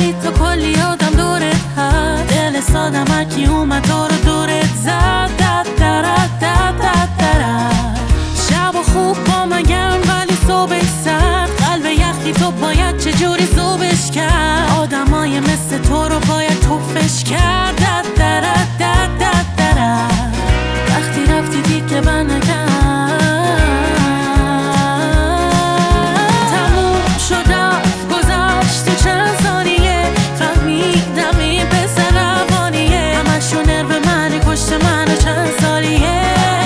ولی تو کلی آدم دورت هست. دل سادم هرکی اومد تو رو دورت زد. شب و خوب با من گرم ولی صبح سرد. قلب یخی تو باید چجوری ذوبش کرد. آدمای مثل تو رو باید توفش کرد. وقتی رفتی دیگه من نگرد. تموم شد رفت گذشت تو چند ثانیه. فهمیدم این پسر روانیه. همشون نرو منی کشت منو چند سالیه.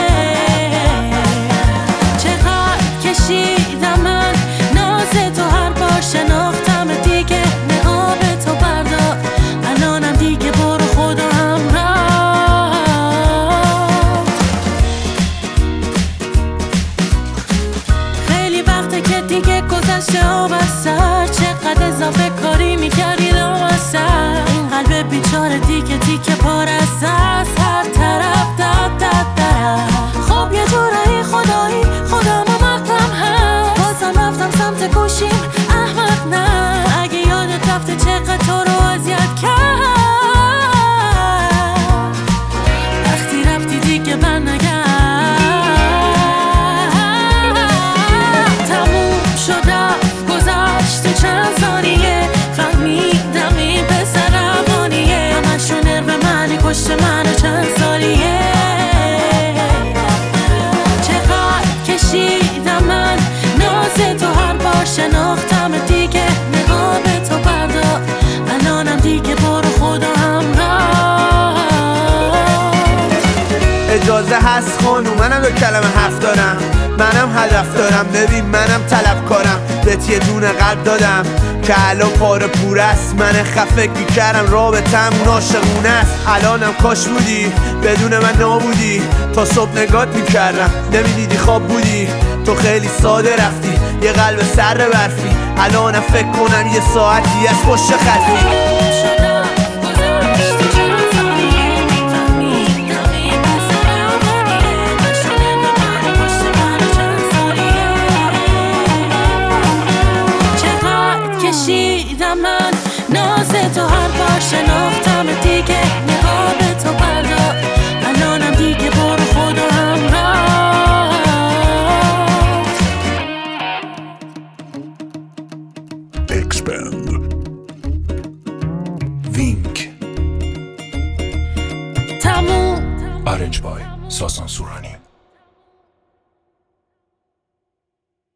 چقدر کشیدم من ناز تو هر بار شناختم دیگه. نقاب تو بردار الانم دیگه برو خدا همراه. خیلی وقته که دیگه گذشته آب از سر. چقدر اضافه کاری میکردی دام از سر. این قلب بیچاره دیگه دیگه پار از هر طرف خب یه جورایی خدایی خودمو مقتم هست. بازم رفتم سمت گوشیم احمق نه. اگه یادت رفته چقدر تو رو اذیت کرد. وقتی رفتی دیگه بر نگرد. تموم شد رفت گذشت تو چند ثانیه. فهمیدم این پسر روانیه. همشون نرو منی کشت منو چند سالیه. کشیدم من ناز تو هر بار شناختم دیگه. نقاب تو بردار الانم دیگه برو خدا همراه. اجازه هست خانوم منم دو کلمه حرف دارم. منم هدف دارم ببین منم طلبکارم. بهت یه دونه قلب دادم که الان پاره پور است. من خفه میکردم رابطم عاشقونه است. الانم کاش بودی بدون من نابودی. تا صبح نگات میکردم نمیدیدی خواب بودی. تو خیلی ساده رفتی یه قلب سر برفی. الانم فکر کنم یه ساعتی از پشت خطی. کشیدم من ناز تو هر بار شناختم دیگه. نقاب تو بردار الانم دیگه برو خدا همراه. Expand وینک تموم Arrange by ساسان سورانی.